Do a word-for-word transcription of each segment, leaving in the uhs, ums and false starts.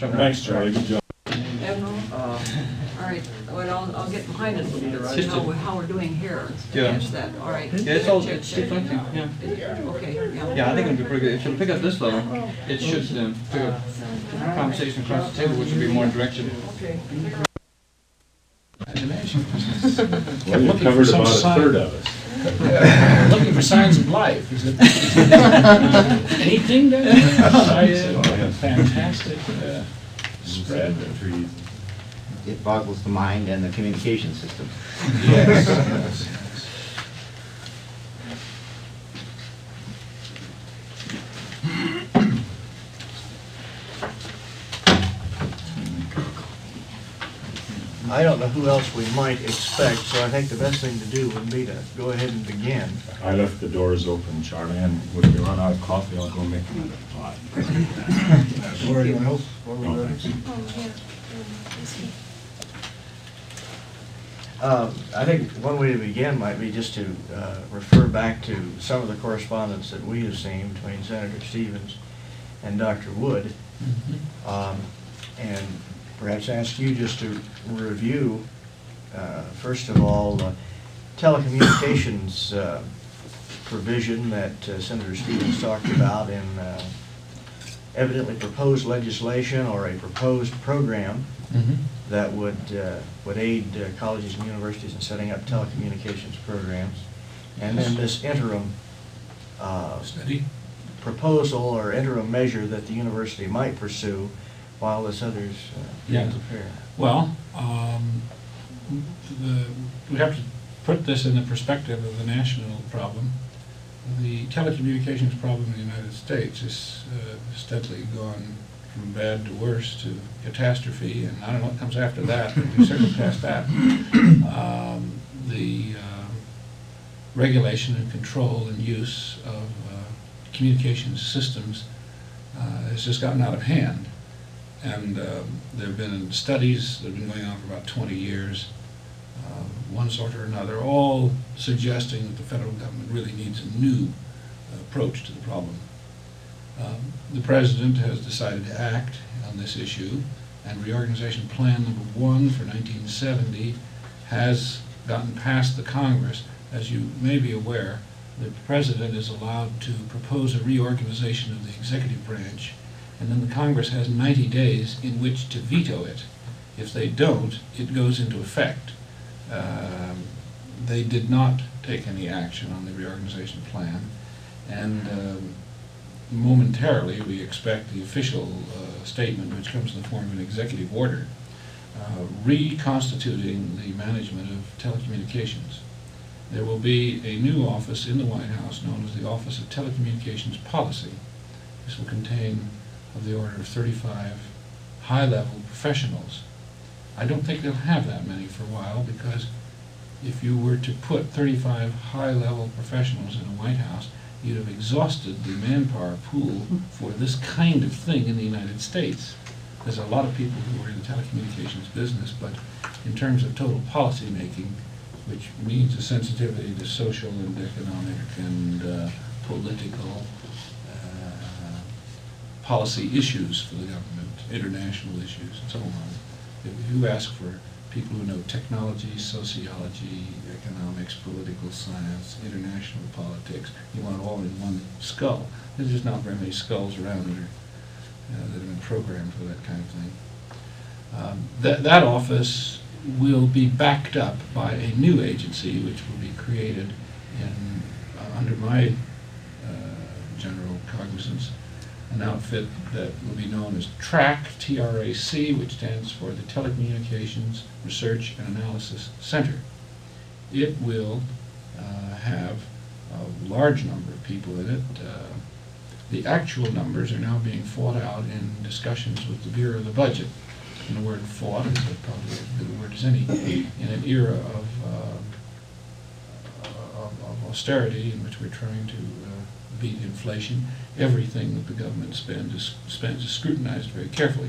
Charlie. Thanks, Charlie. Good job. Admiral? Uh, All right, well, I'll, I'll get behind it, Just how, a- we- how we're doing here. Yeah. Catch that, all right. yeah, it's all Check, it's check. deflecting. Yeah. Okay, yeah. Yeah, I think it'll be pretty good. If you pick up this level, it should um, pick up conversation across the table, which will be more directed. Okay. I'd imagine. Well, you Looking covered for some about a sign- third of us. Looking for signs of life, is it? Anything there? Signs of Oh, yes. fantastic uh, spread of Trees. It boggles the mind and the communication system. yes. I don't know who else we might expect, so I think the best thing to do would be to go ahead and begin. I left the doors open, Charlie, and when we run out of coffee, I'll go make another pot. Or anyone else? Or we No, ready? thanks. Um, I think one way to begin might be just to uh, refer back to some of the correspondence that we have seen between Senator Stevens and Doctor Wood, um, and perhaps ask you just to review, uh, first of all, the telecommunications uh, provision that uh, Senator Stevens talked about in uh, evidently proposed legislation or a proposed program Mhm. that would uh, would aid uh, colleges and universities in setting up telecommunications programs. And then this interim uh, Study. proposal or interim measure that the university might pursue while this other's uh, Yeah. being prepared. Well, um, the, we have to put this in the perspective of the national problem. The telecommunications problem in the United States is uh, steadily gone from bad to worse to catastrophe, and I don't know what comes after that, but we've certainly passed that. Um, the uh, regulation and control and use of uh, communications systems uh, has just gotten out of hand. And um, there have been studies that have been going on for about twenty years, uh, one sort or another, all suggesting that the federal government really needs a new approach to the problem. Um, the President has decided to act on this issue, and Reorganization Plan Number One for nineteen seventy has gotten past the Congress. As you may be aware, the President is allowed to propose a reorganization of the executive branch, and then the Congress has ninety days in which to veto it. If they don't, it goes into effect. Um, they did not take any action on the reorganization plan, and um, momentarily we expect the official uh, statement, which comes in the form of an executive order, uh, reconstituting the management of telecommunications. There will be a new office in the White House known as the Office of Telecommunications Policy. This will contain of the order of thirty-five high-level professionals. I don't think they'll have that many for a while, because if you were to put thirty-five high-level professionals in a White House, you'd have exhausted the manpower pool for this kind of thing in the United States. There's a lot of people who are in the telecommunications business, but in terms of total policy making, which means a sensitivity to social and economic and uh, political uh, policy issues for the government, international issues, and so on. If you ask for people who know technology, sociology, economics, political science, international politics, you want all in one skull. There's just not very many skulls around that, are, uh, that have been programmed for that kind of thing. Um, that, that office will be backed up by a new agency which will be created in, uh, under my uh, general cognizance, an outfit that will be known as TRAC, T R A C, which stands for the Telecommunications Research and Analysis Center. It will uh, have a large number of people in it. Uh, the actual numbers are now being fought out in discussions with the Bureau of the Budget. And the word fought is probably as good a word as any, in an era of, uh, of, of austerity in which we're trying to uh, beat inflation. Everything that the government spends is, spends is scrutinized very carefully.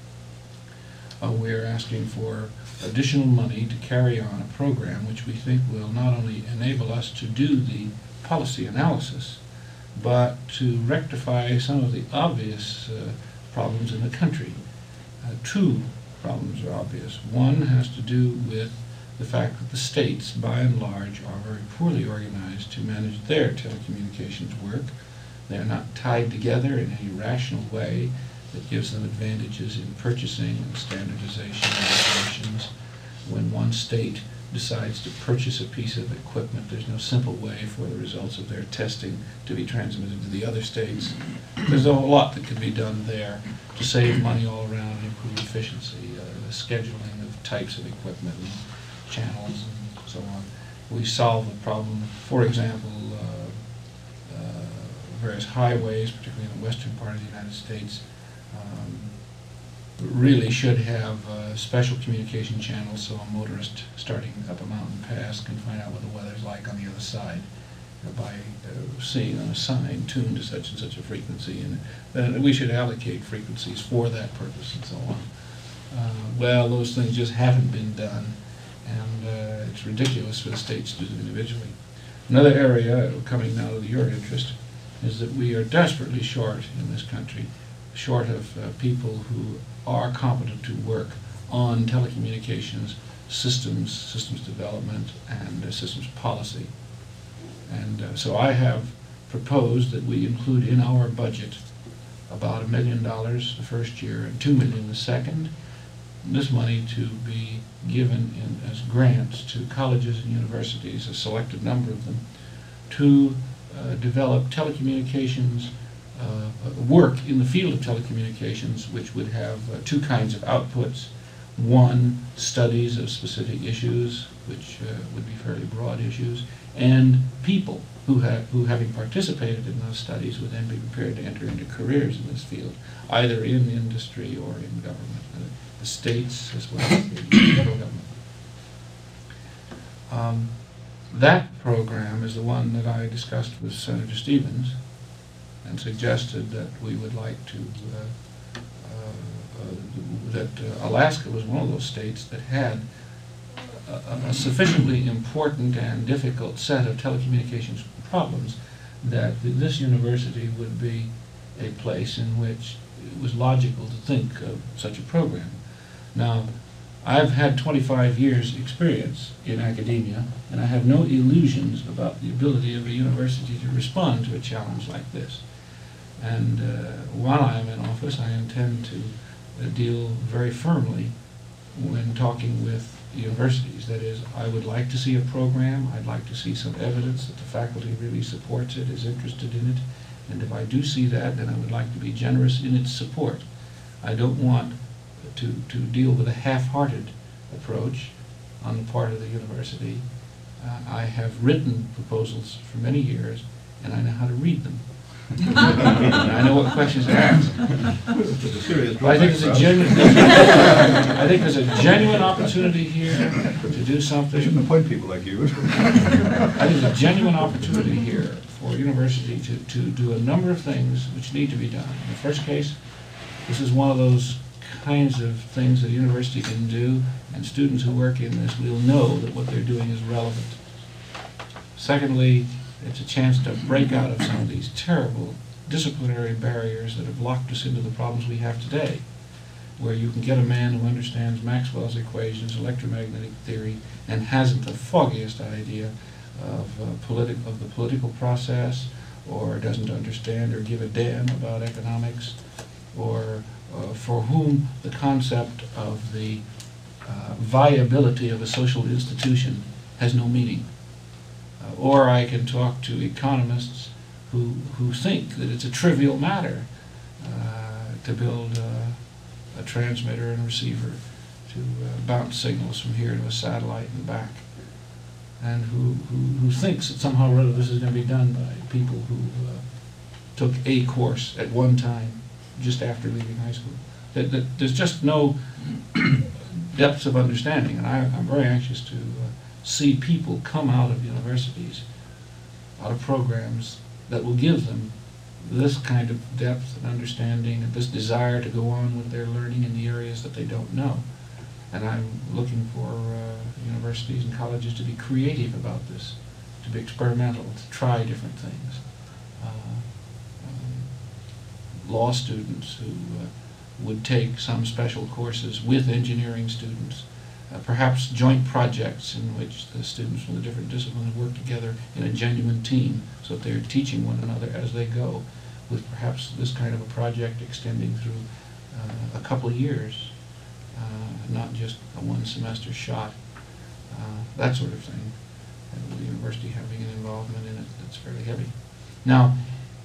Uh, we're asking for additional money to carry on a program which we think will not only enable us to do the policy analysis, but to rectify some of the obvious uh, problems in the country. Uh, two problems are obvious. One has to do with the fact that the states, by and large, are very poorly organized to manage their telecommunications work. They are not tied together in any rational way that gives them advantages in purchasing and standardization and operations. When one state decides to purchase a piece of equipment, there's no simple way for the results of their testing to be transmitted to the other states. There's a whole lot that could be done there to save money all around and improve efficiency, uh, the scheduling of types of equipment and channels and so on. We solve the problem, for example, uh, uh, various highways, particularly in the western part of the United States, um, really should have uh, special communication channels so a motorist starting up a mountain pass can find out what the weather's like on the other side uh, by uh, seeing on a sign tuned to such and such a frequency, and uh, we should allocate frequencies for that purpose and so on. Uh, well, those things just haven't been done, and uh, it's ridiculous for the states to do them individually. Another area, coming now to your interest, is that we are desperately short in this country, short of uh, people who are competent to work on telecommunications systems, systems development, and uh, systems policy. And uh, so I have proposed that we include in our budget about a million dollars the first year and two million the second. This money to be given in, as grants to colleges and universities, a selected number of them, to uh, develop telecommunications uh, work in the field of telecommunications, which would have uh, two kinds of outputs. One, studies of specific issues, which uh, would be fairly broad issues, and people who have who having participated in those studies would then be prepared to enter into careers in this field, either in industry or in government, uh, the states as well as the federal government. Um, that program is the one that I discussed with Senator Stevens and suggested that we would like to, uh, uh, uh, that uh, Alaska was one of those states that had a, a sufficiently important and difficult set of telecommunications problems that this university would be a place in which it was logical to think of such a program. Now, I've had twenty-five years experience in academia, and I have no illusions about the ability of a university to respond to a challenge like this. And uh, while I am in office, I intend to uh, deal very firmly when talking with universities. That is, I would like to see a program, I'd like to see some evidence that the faculty really supports it, is interested in it, and if I do see that, then I would like to be generous in its support. I don't want to, to deal with a half-hearted approach on the part of the university. Uh, I have written proposals for many years, and I know how to read them. And I know what questions to ask. I think there's a genuine, I think there's a genuine opportunity here to do something. They shouldn't appoint people like you. I think there's a genuine opportunity here for a university to, to do a number of things which need to be done. In the first case, this is one of those kinds of things that a university can do, and students who work in this will know that what they're doing is relevant. Secondly, it's a chance to break out of some of these terrible disciplinary barriers that have locked us into the problems we have today, where you can get a man who understands Maxwell's equations, electromagnetic theory, and hasn't the foggiest idea of, uh, politi of the political process, or doesn't understand or give a damn about economics, or uh, for whom the concept of the uh, viability of a social institution has no meaning. Uh, or I can talk to economists who, who think that it's a trivial matter uh, to build uh, a transmitter and receiver to uh, bounce signals from here to a satellite and back, and who, who, who thinks that somehow or other this is going to be done by people who uh, took a course at one time just after leaving high school. That, that there's just no depths of understanding, and I, I'm very anxious to uh, see people come out of universities, out of programs that will give them this kind of depth and understanding and this desire to go on with their learning in the areas that they don't know. And I'm looking for uh, universities and colleges to be creative about this, to be experimental, to try different things. Uh, um, law students who uh, would take some special courses with engineering students, uh, perhaps joint projects in which the students from the different disciplines work together in a genuine team, so that they're teaching one another as they go, with perhaps this kind of a project extending through uh, a couple of years, uh, not just a one semester shot, uh, that sort of thing, and with the university having an involvement in it that's fairly heavy. Now,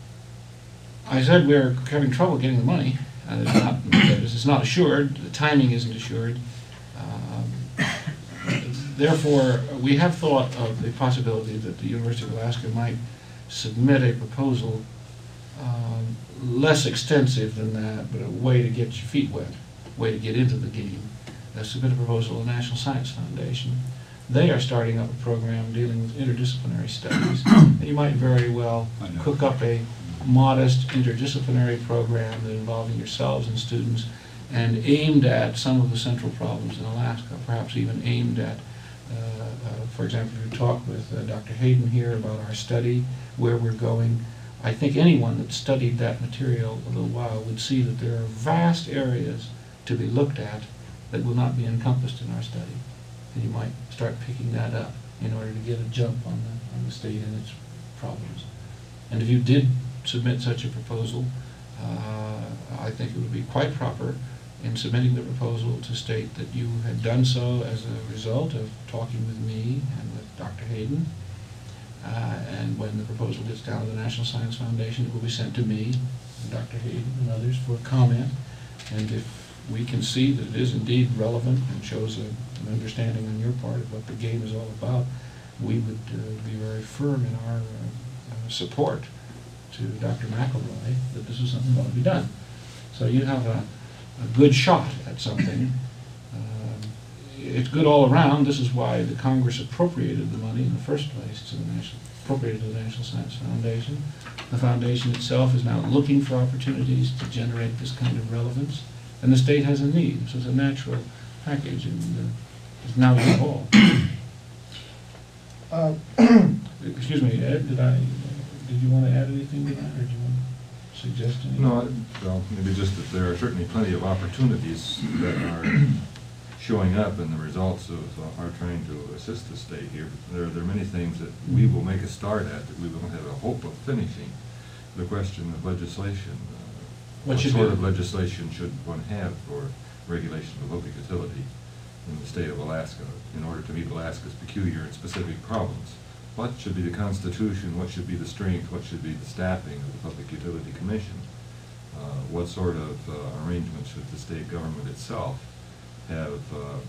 I said we're having trouble getting the money. Uh, it's, not, it's not assured, the timing isn't assured. Um, therefore, we have thought of the possibility that the University of Alaska might submit a proposal um, less extensive than that, but a way to get your feet wet, a way to get into the game. Uh, submit a proposal to the National Science Foundation. They are starting up a program dealing with interdisciplinary studies. And you might very well cook up a modest interdisciplinary program involving yourselves and students and aimed at some of the central problems in Alaska, perhaps even aimed at, uh, uh, for example, if you talk with uh, Doctor Hayden here about our study, where we're going, I think anyone that studied that material a little while would see that there are vast areas to be looked at that will not be encompassed in our study. And you might start picking that up in order to get a jump on the, on the state and its problems. And if you did submit such a proposal, uh, I think it would be quite proper in submitting the proposal to state that you had done so as a result of talking with me and with Doctor Hayden. Uh, and when the proposal gets down to the National Science Foundation, it will be sent to me, and Doctor Hayden and others for comment. And if we can see that it is indeed relevant and shows a, an understanding on your part of what the game is all about, we would uh, be very firm in our uh, uh, support to Doctor McElroy that this is something that ought to be done. So you have a, a good shot at something. Um, it's good all around. This is why the Congress appropriated the money in the first place to the National, appropriated to the National Science Foundation. The foundation itself is now looking for opportunities to generate this kind of relevance, and the state has a need. So it's a natural package, and uh, it's now your call. Uh, Excuse me, Ed, did I? Did you want to add anything to that, or did you want to suggest anything? No, I- well, maybe just that there are certainly plenty of opportunities that are showing up in the results of uh, our trying to assist the state here. There, there are many things that we will make a start at that we won't have a hope of finishing. The question of legislation, uh, What what should sort be- of legislation should one have for regulation of public utility in the state of Alaska in order to meet Alaska's peculiar and specific problems? What should be the Constitution? What should be the strength? What should be the staffing of the Public Utility Commission? Uh, what sort of uh, arrangements should the state government itself have uh,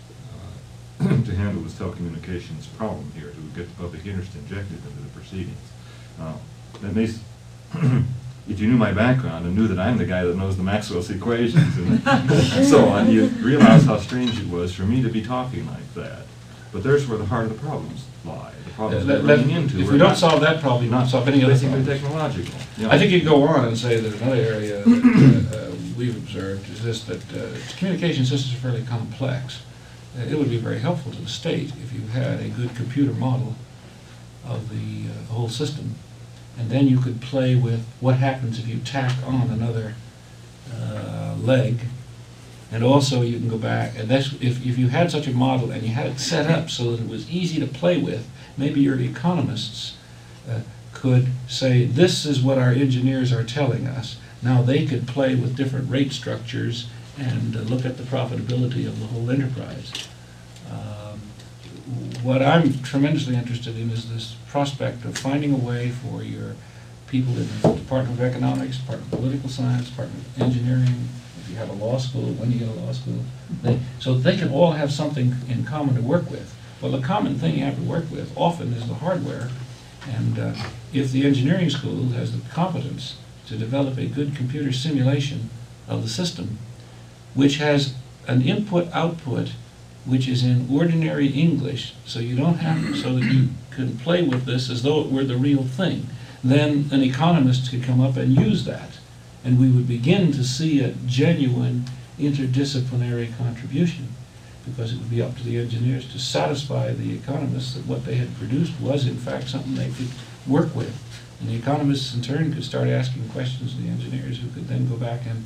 uh, to handle this telecommunications problem here, to get the public interest injected into the proceedings? Uh, that may, if you knew my background and knew that I'm the guy that knows the Maxwell's equations and so on, you'd realize how strange it was for me to be talking like that. But there's where the heart of the problems lie. The problems That- we're that- running into. if are we don't not- solve that problem, you not don't solve any other basically problem. technological. You know. I think you could go on and say that another area that uh, uh, we've observed is this, that uh, communication systems are fairly complex. Uh, it would be very helpful to the state if you had a good computer model of the uh, whole system, and then you could play with what happens if you tack on another uh, leg. And also you can go back, and that's, if, if you had such a model and you had it set up so that it was easy to play with, maybe your economists uh, could say, this is what our engineers are telling us. Now they could play with different rate structures and uh, look at the profitability of the whole enterprise. Um, what I'm tremendously interested in is this prospect of finding a way for your people in the Department of Economics, Department of Political Science, Department of Engineering, if you have a law school, when you get a law school, they, so they can all have something in common to work with. Well, the common thing you have to work with often is the hardware, and uh, if the engineering school has the competence to develop a good computer simulation of the system, which has an input-output which is in ordinary English, so you don't have to, so that you can play with this as though it were the real thing, then an economist could come up and use that. And we would begin to see a genuine interdisciplinary contribution, because it would be up to the engineers to satisfy the economists that what they had produced was in fact something they could work with. And the economists in turn could start asking questions to the engineers, who could then go back and,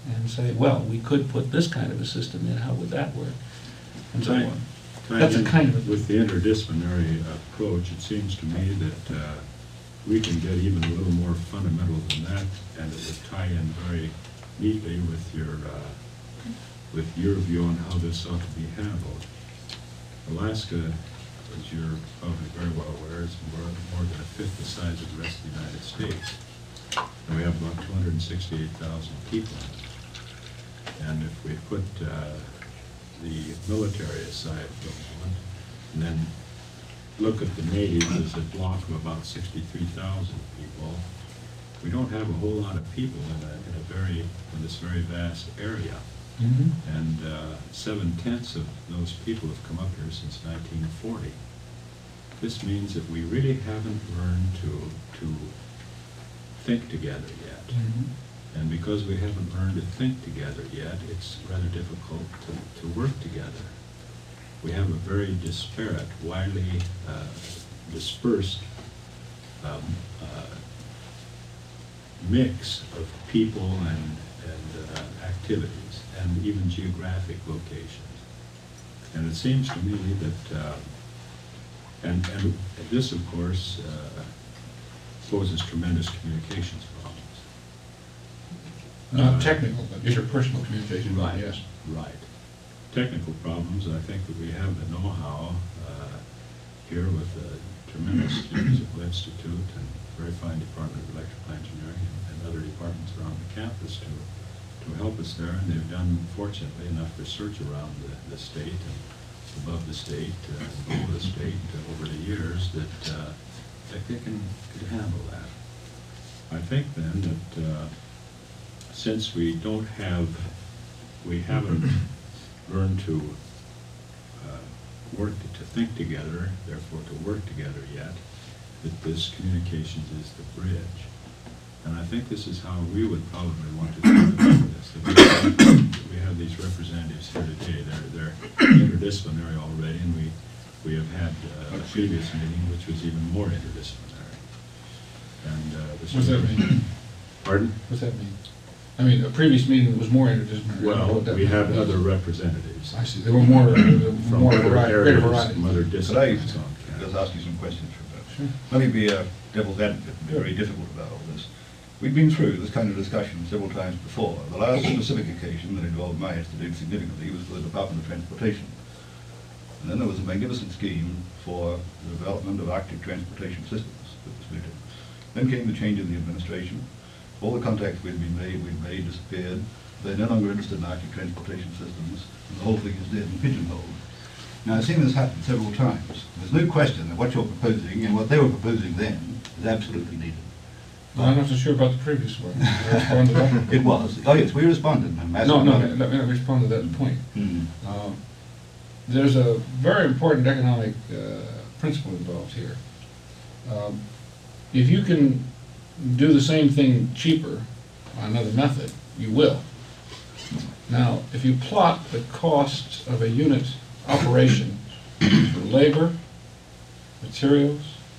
and say, well, we could put this kind of a system in, how would that work? And so Right. on. Tied That's a in kind of- With the interdisciplinary approach, it seems to me that uh, we can get even a little more fundamental than that, and it would tie in very neatly with your, uh, with your view on how this ought to be handled. Alaska, as you're probably very well aware, is more, more than a fifth the size of the rest of the United States. And we have about two hundred sixty-eight thousand people. And if we put uh, the military aside for a moment, and then look at the natives as a block of about sixty-three thousand people, we don't have a whole lot of people in a, in a very, in this very vast area. Mhm. And uh, seven-tenths of those people have come up here since nineteen forty. This means that we really haven't learned to, to think together yet. Mhm. And because we haven't learned to think together yet, it's rather difficult to, to work together. We have a very disparate, widely uh, dispersed um, uh, mix of people and, and uh, activities, and even geographic locations. And it seems to me that, uh, and, and this, of course, uh, poses tremendous communications problems. Not Uh, technical, but interpersonal communication, Right, yes. right. Technical problems, I think that we have the know-how uh, here with the tremendous Municipal Institute and very fine Department of Electrical Engineering and, and other departments around the campus to, to help us there. And they've done, fortunately, enough research around the, the state and above the state, uh, below the state uh, over the years that, uh, that they can, could handle that. I think then that uh, since we don't have, we haven't learned to uh, work, to think together, therefore to work together yet, that this communications is the bridge. And I think this is how we would probably want to do this. That we, have, we have these representatives here today. They're, they're interdisciplinary already, and we, we have had uh, a previous meeting which was even more interdisciplinary. And uh, this What's that was- mean? Pardon? What's that mean? I mean, a previous meeting that was more interdisciplinary. I don't know Well, what that we have means. other representatives I see, there were more, uh, from more other variety, greater areas, variety. from other Could I disciplines on just campus. ask you some questions from Sure. that? Let me be a devil's advocate and be very difficult about all this. We've been through this kind of discussion several times before. The last specific occasion that involved my institute significantly was for the Department of Transportation. And then there was a magnificent scheme for the development of Arctic transportation systems that was mooted. Then came the change in the administration. All the contacts we'd been made, we'd made disappeared. They're no longer interested in Arctic transportation systems, and the whole thing is dead and pigeonholed. Now, I've seen this happen several times. There's no question that what you're proposing and what they were proposing then is absolutely needed. Well, I'm not so sure about the previous one. Respond to that? It was. Oh, yes, we responded. and asked No, no, about it. let me respond to that point. Hmm. Um, There's a very important economic uh, principle involved here. Um, If you can do the same thing cheaper on another method, you will. Now, if you plot the costs of a unit operation for labor, materials,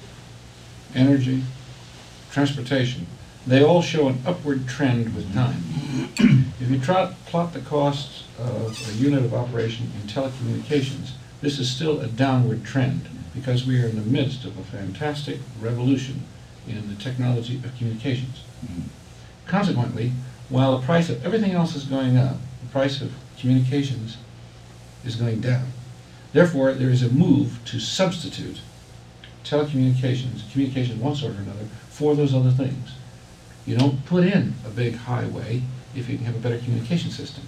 energy, transportation, they all show an upward trend with time. If you trot, plot the costs of a unit of operation in telecommunications, this is still a downward trend because we are in the midst of a fantastic revolution in the technology of communications. Consequently, while the price of everything else is going up, the price of communications is going down. Therefore, there is a move to substitute telecommunications, communication of one sort or another, for those other things. You don't put in a big highway if you can have a better communication system.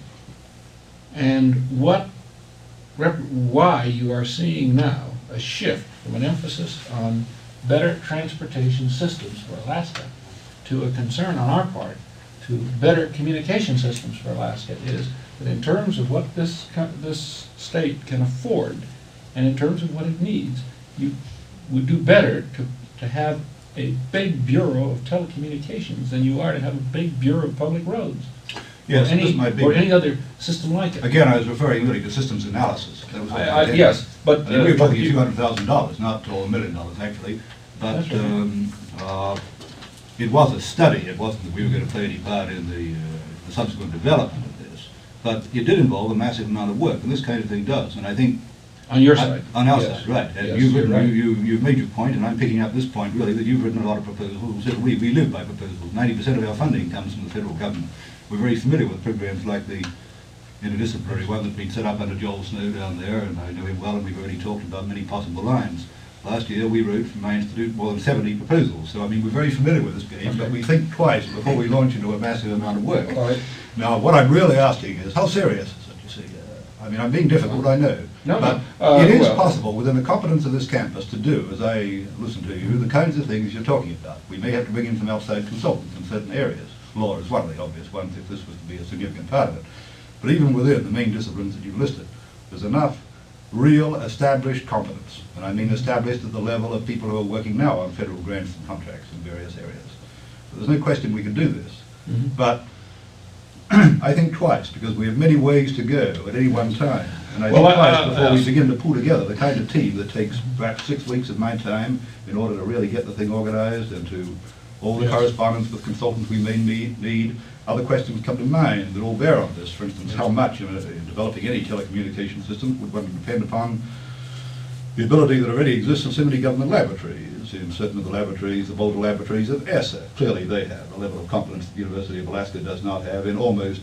And what, rep- why you are seeing now a shift from an emphasis on better transportation systems for Alaska to a concern on our part to better communication systems for Alaska is that in terms of what this, co- this state can afford and in terms of what it needs, you would do better to, to have a big bureau of telecommunications than you are to have a big bureau of public roads. Yes, or any, this might be. or any other system like it. Again, I was referring really to systems analysis. That was what I- I I- intended. yes, but, And we uh, were talking you- two hundred thousand dollars, not or a million dollars actually. But That's right. um, uh, it was a study. It wasn't that we were going to play any part in the uh, the subsequent development of this. But it did involve a massive amount of work, and this kind of thing does. And I think On your I- side? On our Yes. side, right. And Yes, you've, you're written, right. you, you, you've made your point, and I'm picking up this point really, that you've written a lot of proposals. That we, we live by proposals. ninety percent of our funding comes from the federal government. We're very familiar with programs like the interdisciplinary one that's been set up under Joel Snow down there, and I know him well, and we've already talked about many possible lines. Last year, we wrote from my institute more than seventy proposals. So, I mean, we're very familiar with this game, but we think twice before we launch into a massive amount of work. All right. Now, what I'm really asking is, how serious is it, you see? Uh, I mean, I'm being difficult, I know. No, but no. Uh, it is well- possible within the competence of this campus to do, as I listen to you, the kinds of things you're talking about. We may have to bring in some outside consultants in certain areas. Law is one of the obvious ones if this was to be a significant part of it. But even within the main disciplines that you've listed, there's enough real established competence, and I mean established at the level of people who are working now on federal grants and contracts in various areas. There's no question we can do this. Mhm. But I think twice, because we have many ways to go at any one time. And I Well, think uh, twice before uh, we begin to pull together the kind of team that takes perhaps six weeks of my time in order to really get the thing organized and to all the Yes. correspondence with consultants we may need. need. Other questions come to mind that all bear on this. For instance, how much in, in developing any telecommunication system would one depend upon the ability that already exists in so many government laboratories, in certain of the laboratories, the Boulder laboratories of ESSA. Clearly they have a level of competence that the University of Alaska does not have in almost,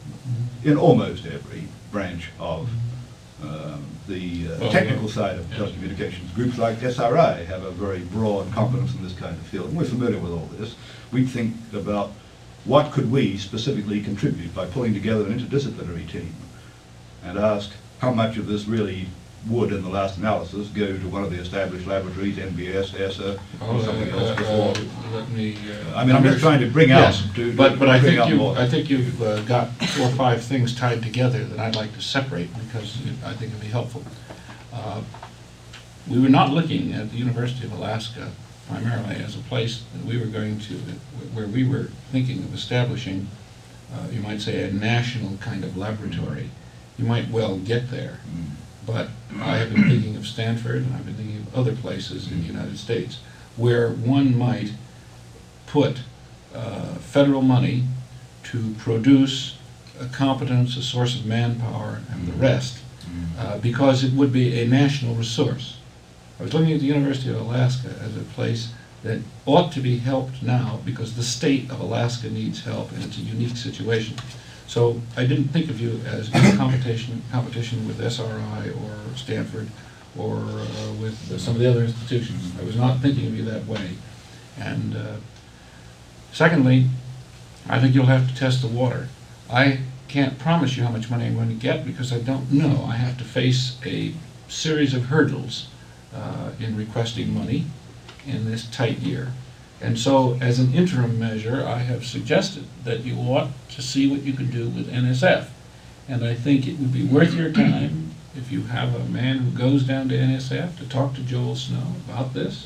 in almost every branch of um, the uh, Well, technical yeah. side of Yeah. telecommunications. Groups like S R I have a very broad competence in this kind of field, and we're familiar with all this. We think about what could we specifically contribute by pulling together an interdisciplinary team and ask how much of this really would, in the last analysis, go to one of the established laboratories, N B S, ESSA, Oh, or something uh, else uh, before. Let me. uh, I mean, I'm just trying to bring out, Yes, to- but, to but I bring think out you, more. I think you've uh, got four or five things tied together that I'd like to separate because it- I think it'd be helpful. Uh, We were not looking at the University of Alaska primarily as a place that we were going to, where we were thinking of establishing, uh, you might say, a national kind of laboratory. You might well get there. Mm. But I have been thinking of Stanford, and I've been thinking of other places in the United States, where one might put uh, federal money to produce a competence, a source of manpower, and the rest, uh, because it would be a national resource. I was looking at the University of Alaska as a place that ought to be helped now because the state of Alaska needs help, and it's a unique situation. So I didn't think of you as in competition, competition with S R I or Stanford or uh, with uh, some of the other institutions. I was not thinking of you that way. And uh, secondly, I think you'll have to test the water. I can't promise you how much money I'm going to get because I don't know. I have to face a series of hurdles uh, in requesting money in this tight year. And so, as an interim measure, I have suggested that you ought to see what you can do with N S F. And I think it would be worth your time if you have a man who goes down to N S F to talk to Joel Snow about this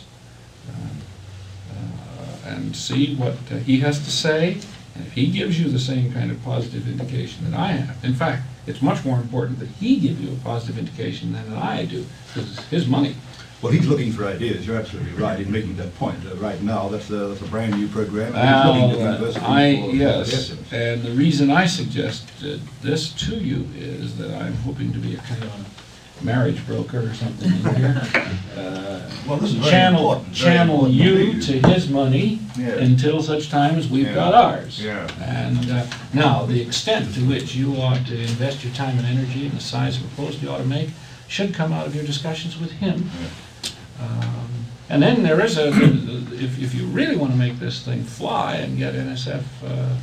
uh, uh, and see what uh, he has to say. And if he gives you the same kind of positive indication that I have, in fact, it's much more important that he give you a positive indication than that I do, because it's his money. Well, he's looking for ideas. You're absolutely right in making that point. Uh, right now, that's a, that's a brand new program. and he's looking Well, at universities I, for- for yes, suggestions. and the reason I suggested this to you is that I'm hoping to be a kind of a marriage broker or something in here. Uh, Well, this is very Channel, important, very channel important you to to his money Yeah. until such time as we've Yeah. got ours. Yeah. And uh, now, the extent to which you ought to invest your time and energy and the size of proposal you ought to make should come out of your discussions with him. Um, And then there is a, if, if you really want to make this thing fly and get N S F uh, uh,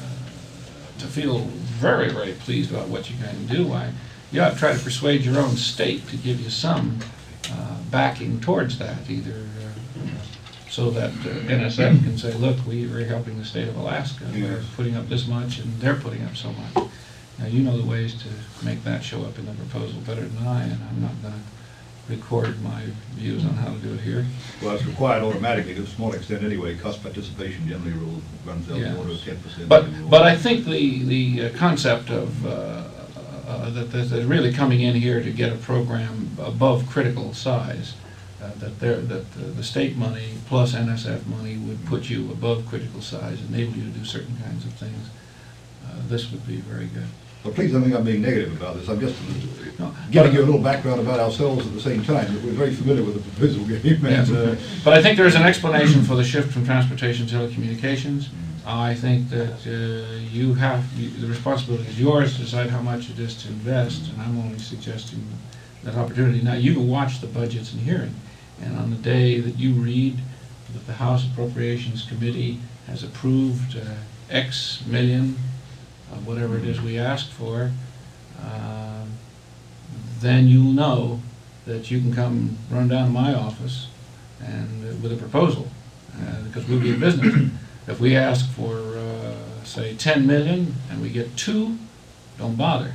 to feel very, very pleased about what you're going to do, I, you ought to try to persuade your own state to give you some uh, backing towards that, either uh, so that uh, N S F can say, look, we are helping the state of Alaska, we're Yes. putting up this much and they're putting up so much. Now, you know the ways to make that show up in the proposal better than I, and I'm not going to record my views on how to do it here. Well, it's required automatically to a small extent anyway. Cost participation generally rule runs out Yeah. the order of ten percent. But, but I think the, the uh, concept of, uh, uh, that that they're really coming in here to get a program above critical size, uh, that there, that the, the state money plus N S F money would put you above critical size, enable you to do certain kinds of things. Uh, this would be very good. Well, please don't think I'm being negative about this. I'm just No, giving you a little background about ourselves at the same time, that we're very familiar with the proposal game. And, uh, But I think there is an explanation for the shift from transportation to telecommunications. I think that uh, you have, you- the responsibility is yours to decide how much it is to invest, and I'm only suggesting that opportunity. Now, you can watch the budgets and hearing, and on the day that you read that the House Appropriations Committee has approved uh, X million of whatever it is we asked for, uh, then you'll know that you can come run down to my office and uh, with a proposal, uh, because we'll be in business. If we ask for, uh, say, ten million and we get two, don't bother.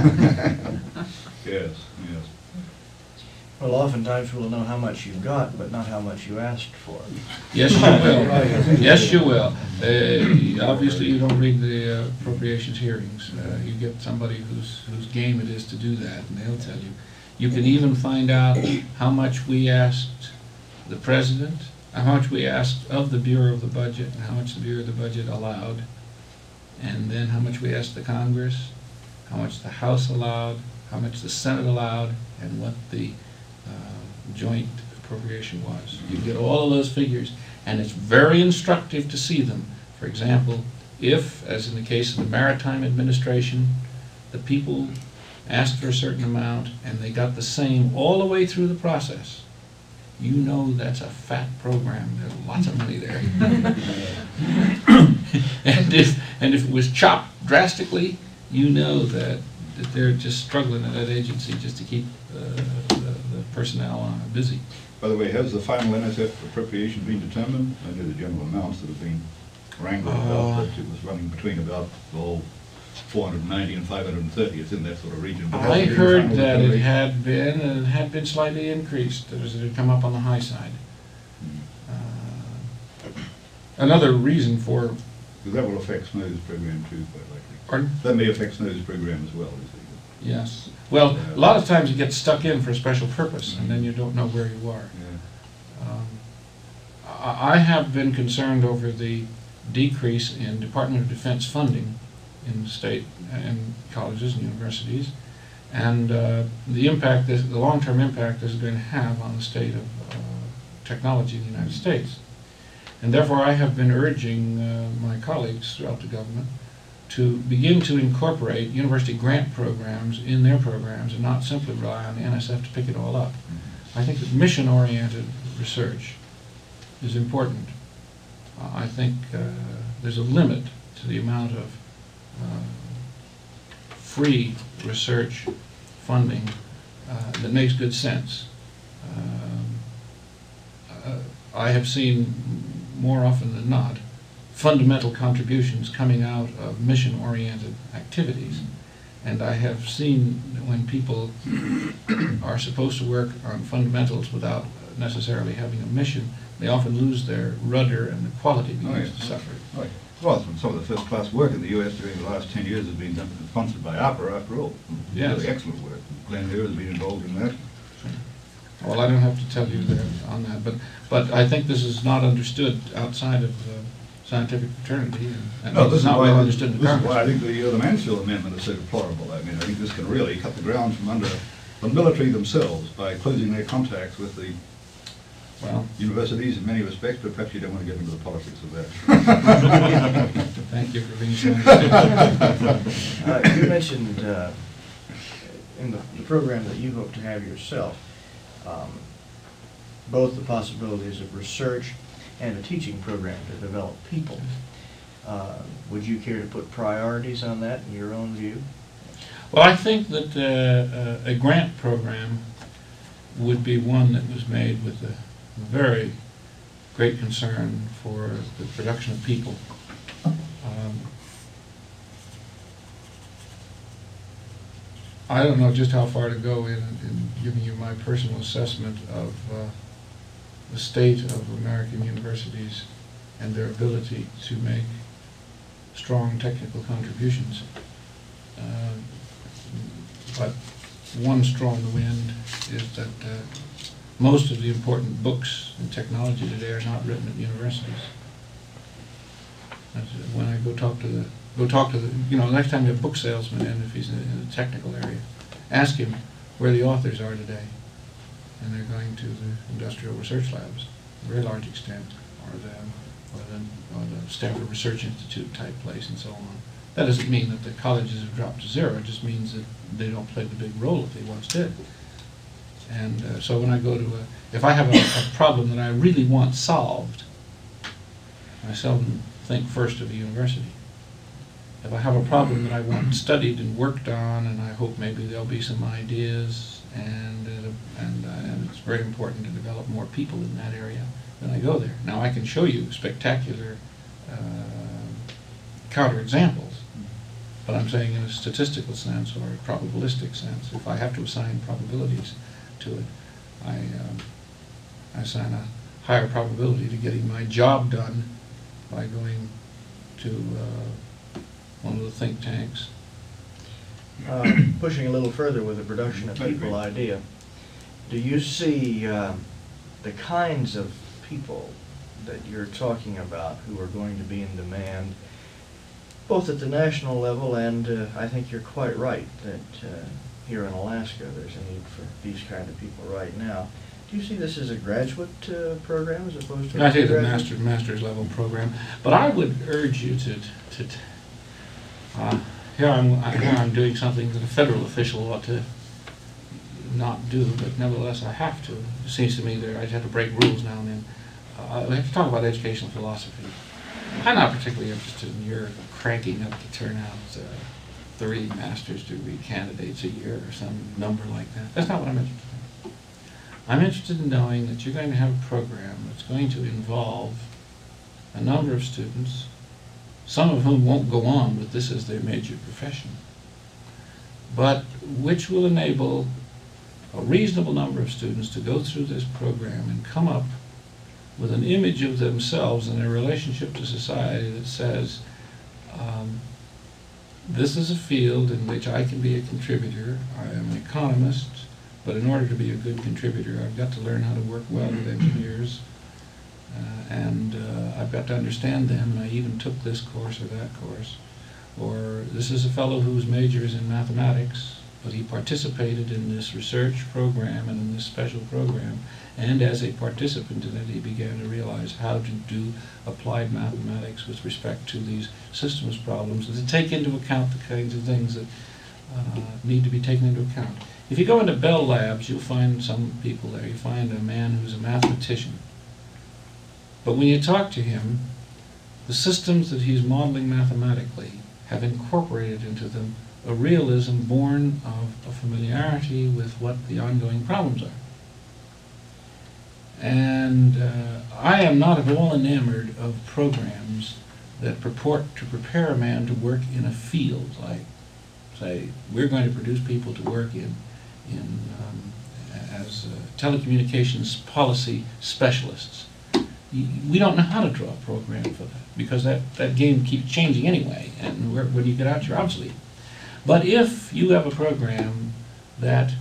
Yes, yes. Well, oftentimes we'll know how much you got, but not how much you asked for. Yes, you will. Yes, you will. Uh, obviously, you don't read the uh, appropriations hearings. Uh, you get somebody whose whose game it is to do that, and they'll tell you. You can even find out how much we asked the president, how much we asked of the Bureau of the Budget, and how much the Bureau of the Budget allowed, and then how much we asked the Congress, how much the House allowed, how much the Senate allowed, and what the uh, joint appropriation was. You get all of those figures, and it's very instructive to see them. For example, if, as in the case of the Maritime Administration, the people asked for a certain amount and they got the same all the way through the process, you know that's a fat program. There's lots of money there. and if and if it was chopped drastically, you know that, that they're just struggling at that agency just to keep uh, the, the personnel uh, busy. By the way, has the final N S F appropriation been determined? I know the general amounts that have been wrangled about, Uh, but it was running between about, well, four hundred ninety and five hundred thirty. It's in that sort of region. But has I there been heard final that it determination? had been, and it had been slightly increased, that it had come up on the high side. Hmm. Uh, Another reason for, Because that will affect Snow's program too, quite likely. pardon? That may affect Snow's program as well, you see. Yes. Well, a lot of times you get stuck in for a special purpose, and then you don't know where you are. Yeah. Um, I I have been concerned over the decrease in Department of Defense funding in the state and colleges and universities, and uh, the impact, this, the long-term impact this is going to have on the state of uh, technology in the United States. And therefore I have been urging uh, my colleagues throughout the government to begin to incorporate university grant programs in their programs and not simply rely on the N S F to pick it all up. I think that mission-oriented research is important. Uh, I think uh, there's a limit to the amount of uh, free research funding uh, that makes good sense. Um, uh, I have seen more often than not fundamental contributions coming out of mission-oriented activities. And I have seen that when people are supposed to work on fundamentals without necessarily having a mission, they often lose their rudder and the quality Oh, begins yes. to suffer. Right. Well, some of the first-class work in the U S during the last ten years has been done, sponsored by ARPA, after all. Yes. Really excellent work. Glenn here has been involved in that. Well, I don't have to tell you that on that, but but I think this is not understood outside of the scientific fraternity, and, and No, this it's is not why, well this understood in is Congress. why I think the, uh, the Mansfield Amendment is so deplorable. I mean, I think this can really cut the ground from under the military themselves by closing their contacts with the Well, universities in many respects, but perhaps you don't want to get into the politics of that. thank you for being so understanding. Uh, You mentioned uh, in the the program that you hope to have yourself, um, both the possibilities of research and a teaching program to develop people. Uh, Would you care to put priorities on that in your own view? Well, I think that uh, uh, a grant program would be one that was made with a very great concern for the production of people. Um, I don't know just how far to go in, in giving you my personal assessment of uh, the state of American universities and their ability to make strong technical contributions. Uh, but one strong wind is that uh, most of the important books in technology today are not written at universities. That's, uh, when I go talk to the Go talk to the, you know, next time you have a book salesman in, if he's in in a technical area, ask him where the authors are today. And they're going to the industrial research labs, a very large extent, or the, or the, or the Stanford Research Institute type place and so on. That doesn't mean that the colleges have dropped to zero, it just means that they don't play the big role that they once did. And uh, so when I go to a, if I have a, a problem that I really want solved, I seldom think first of a university. If I have a problem that I want studied and worked on, and I hope maybe there'll be some ideas, and uh, and, uh, and it's very important to develop more people in that area, then I go there. Now I can show you spectacular uh, counterexamples, but I'm saying in a statistical sense or a probabilistic sense, if I have to assign probabilities to it, I, um, I assign a higher probability to getting my job done by going to uh, one of the think tanks. Uh, pushing a little further with the production of people idea, do you see uh, the kinds of people that you're talking about who are going to be in demand, both at the national level and uh, I think you're quite right that uh, here in Alaska there's a need for these kind of people right now. Do you see this as a graduate uh, program as opposed to a I think the undergraduate? master, master's level program, but I would urge you to, to uh, here I'm, I- here I'm doing something that a federal official ought to not do, but nevertheless I have to. It seems to me that I have to break rules now and then. Uh, we have to talk about educational philosophy. I'm not particularly interested in your cranking up to turn out uh, thirty master's degree candidates a year or some number like that. That's not what I'm interested in. I'm interested in knowing that you're going to have a program that's going to involve a number of students, some of whom won't go on with this as their major profession, but which will enable a reasonable number of students to go through this program and come up with an image of themselves and their relationship to society that says, um, this is a field in which I can be a contributor. I am an economist, but in order to be a good contributor, I've got to learn how to work well with engineers, uh, and uh, I've got to understand them. I even took this course or that course. Or this is a fellow whose major is in mathematics, but he participated in this research program and in this special program, and as a participant in it, he began to realize how to do applied mathematics with respect to these systems problems, and to take into account the kinds of things that uh, need to be taken into account. If you go into Bell Labs, you'll find some people there. You find a man who's a mathematician. But when you talk to him, the systems that he's modeling mathematically have incorporated into them a realism born of a familiarity with what the ongoing problems are. And uh, I am not at all enamored of programs that purport to prepare a man to work in a field, like, say, we're going to produce people to work in, in um, as uh, telecommunications policy specialists. We don't know how to draw a program for that, because that, that game keeps changing anyway, and where, when you get out, you're obsolete. But if you have a program that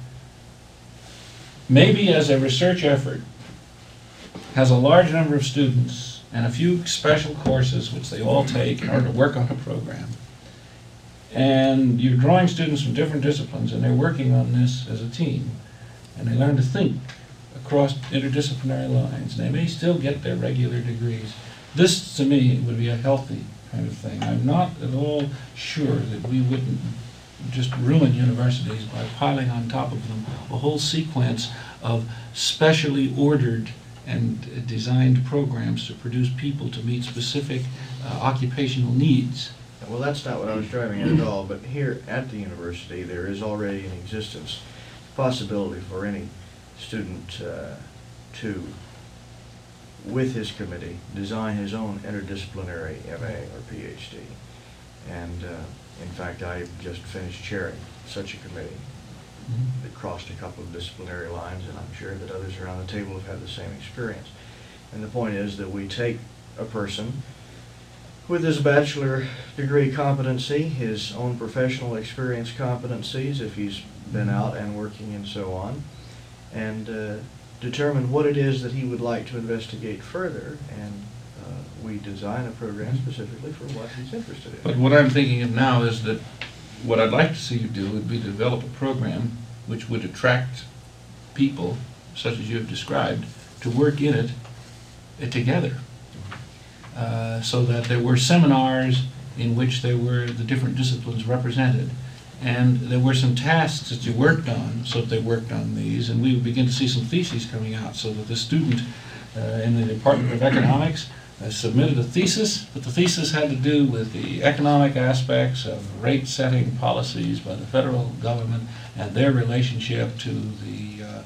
maybe as a research effort has a large number of students and a few special courses which they all take in order to work on a program, and you're drawing students from different disciplines and they're working on this as a team, and they learn to think across interdisciplinary lines, and they may still get their regular degrees. This, to me, would be a healthy kind of thing. I'm not at all sure that we wouldn't just ruin universities by piling on top of them a whole sequence of specially ordered and designed programs to produce people to meet specific uh, occupational needs. Well, that's not what I was driving at at all, but here at the university there is already in existence possibility for any student uh, to, with his committee, design his own interdisciplinary M A or P H D. And uh, in fact, I just finished chairing such a committee Mm-hmm. that crossed a couple of disciplinary lines, and I'm sure that others around the table have had the same experience. And the point is that we take a person with his bachelor degree competency, his own professional experience competencies, if he's been out and working and so on, and uh, determine what it is that he would like to investigate further, and uh, we design a program specifically for what he's interested in. But what I'm thinking of now is that what I'd like to see you do would be to develop a program which would attract people, such as you have described, to work in it uh, together. Uh, so that there were seminars in which there were the different disciplines represented, and there were some tasks that you worked on, so that they worked on these, and we would begin to see some theses coming out, so that the student uh, in the Department of Economics uh, submitted a thesis, but the thesis had to do with the economic aspects of rate-setting policies by the federal government and their relationship to the uh,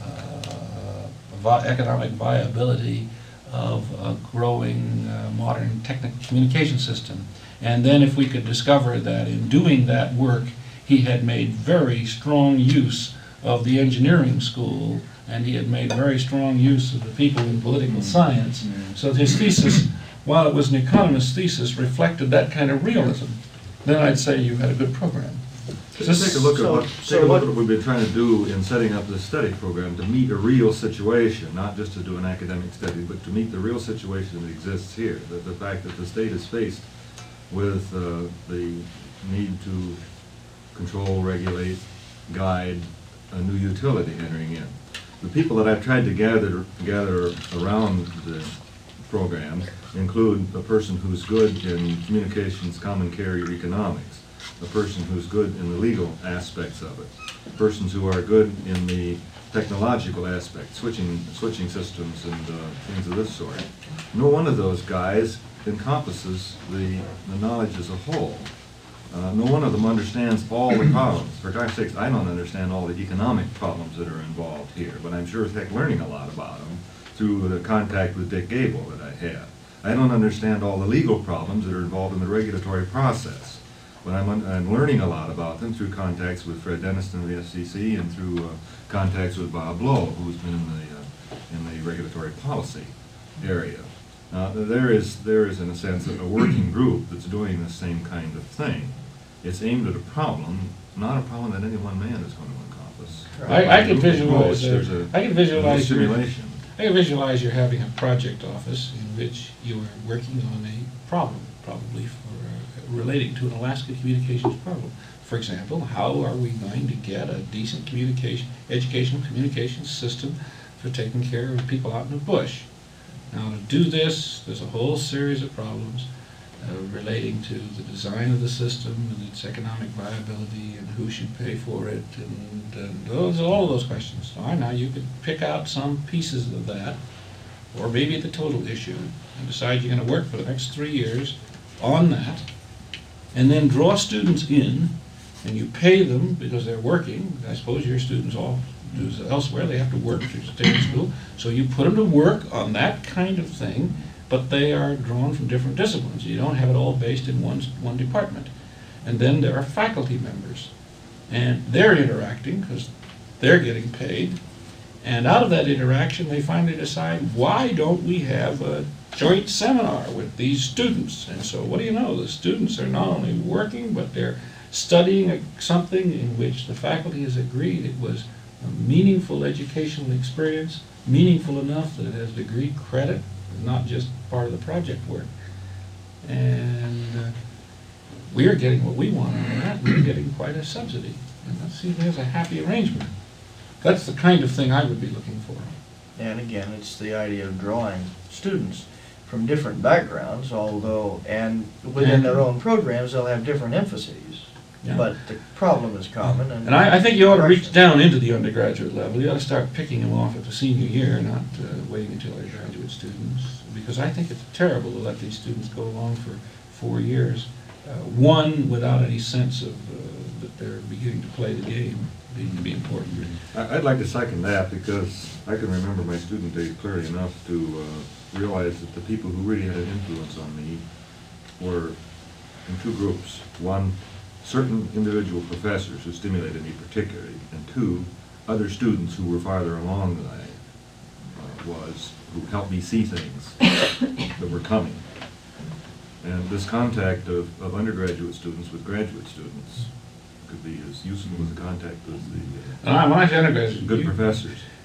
uh, vi- economic viability of a growing uh, modern technical communication system. And then if we could discover that in doing that work, he had made very strong use of the engineering school, and he had made very strong use of the people in political science, so that his thesis, while it was an economist's thesis, reflected that kind of realism, then I'd say you had a good program. Just take a look at So- what, so take a look what- at what we've been trying to do in setting up this study program, to meet a real situation, not just to do an academic study, but to meet the real situation that exists here. The, the fact that the state is faced with uh, the need to control, regulate, guide a new utility entering in. The people that I've tried to gather, gather around the program include a person who's good in communications, common carrier economics, a person who's good in the legal aspects of it, persons who are good in the technological aspect, switching, switching systems and uh, things of this sort. No one of those guys encompasses the, the knowledge as a whole. Uh, no one of them understands all the problems. For God's sakes, I don't understand all the economic problems that are involved here, but I'm sure as heck learning a lot about them through the contact with Dick Gable that I had. I don't understand all the legal problems that are involved in the regulatory process, but I'm, un I'm learning a lot about them through contacts with Fred Denniston of the F C C and through uh, contacts with Bob Lowe, who's been in the, uh, in the regulatory policy area. Uh, there is, there is, in a sense, a working group that's doing the same kind of thing. It's aimed at a problem, not a problem that any one man is going to encompass. I, I can visualize, uh, There's a- I can visualize your, Simulation. I can visualize you're having a project office in which you are working on a problem, probably for uh, relating to an Alaska communications problem. For example, how are we going to get a decent communication, educational communications system for taking care of people out in the bush? Now, to do this, there's a whole series of problems uh, relating to the design of the system and its economic viability and who should pay for it, and, and those, all of those questions. So now you could pick out some pieces of that, or maybe the total issue, and decide you're going to work for the next three years on that, and then draw students in, and you pay them because they're working. I suppose your students all do this elsewhere, they have to work to stay in school, so you put them to work on that kind of thing, but they are drawn from different disciplines. You don't have it all based in one, one department. And then there are faculty members, and they're interacting because they're getting paid, and out of that interaction they finally decide, why don't we have a joint seminar with these students? And so what do you know, the students are not only working, but they're studying a, something in which the faculty has agreed it was a meaningful educational experience, meaningful enough that it has degree credit, not just part of the project work. And uh, we are getting what we want on that. We're getting quite a subsidy. And that seems as a happy arrangement. That's the kind of thing I would be looking for. And again, it's the idea of drawing students from different backgrounds, although, and within their own programs, they'll have different emphases. Yeah. But the problem is common. And, And I, I think you ought to reach down into the undergraduate level. You ought to start picking them off at the senior year, not uh, waiting until they're graduate students. Because I think it's terrible to let these students go along for four years, uh, one, without any sense of uh, that they're beginning to play the game, being to be important. I- I'd like to second that, because I can remember my student days clearly enough to uh, realize that the people who really had an influence on me were in two groups. One, certain individual professors who stimulated me particularly, and two, other students who were farther along than I uh, was, who helped me see things that were coming. And this contact of, of undergraduate students with graduate students could be as useful as the contact with the And I, when I say undergraduate, uh, good you- professors.